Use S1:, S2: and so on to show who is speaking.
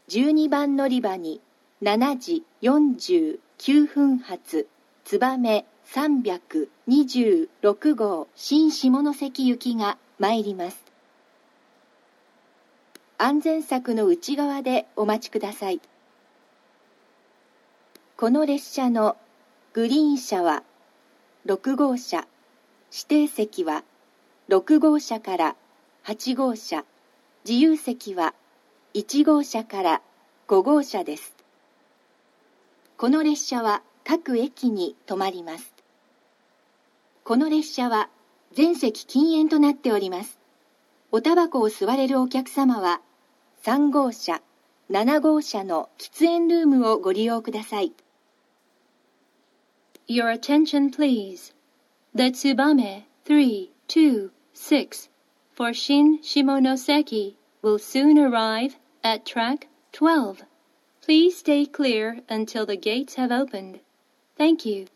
S1: 12番乗り場に7時49分発つばめ326号新下関行きが参ります。安全柵の内側でお待ちください。この列車のグリーン車は6号車、指定席は6号車から8号車、自由席は1号車から5号車です。この列車は各駅に止まります。この列車は全席禁煙となっております。おタバコを吸われるお客様は3号車、7号車の喫煙ルームをご利用ください。
S2: Your attention please. The Tsubame 326 for Shin Shimonoseki will soon arrive at track 12. Please stay clear until the gates have opened. Thank you.